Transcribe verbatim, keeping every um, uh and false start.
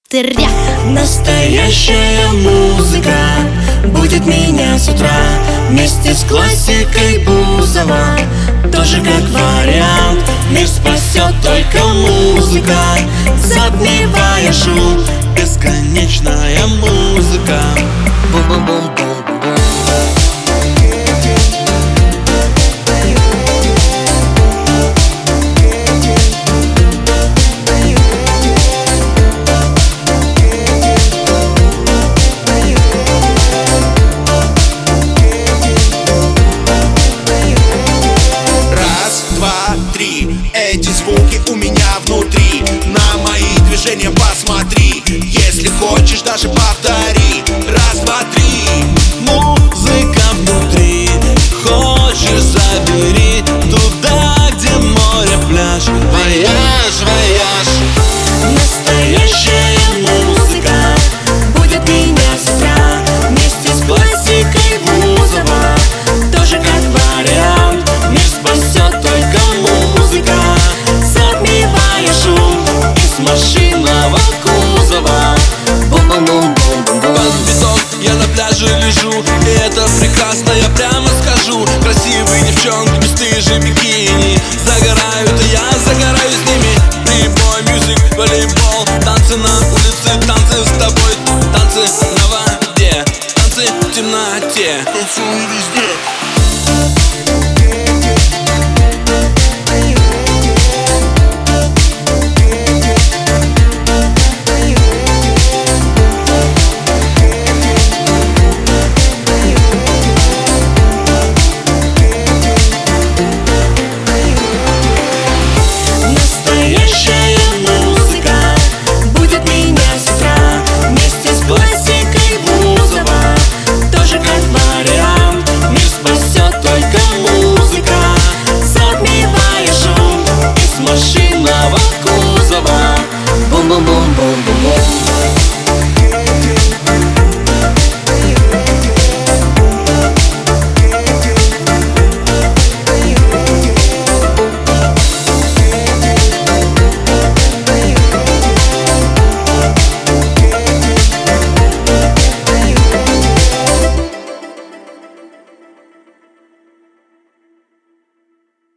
Трях. Настоящая музыка будет меня с утра вместе с классикой Бузова. Тоже как вариант, мир спасет только музыка, затмевая шум. Бесконечная музыка. Бум-бум-бум-бум. Эти звуки у меня внутри, на мои движения посмотри. Если хочешь, даже повтори. Раз, два, три. Музыка внутри, хочешь, забери туда, где море, пляж. Вояж, вояж.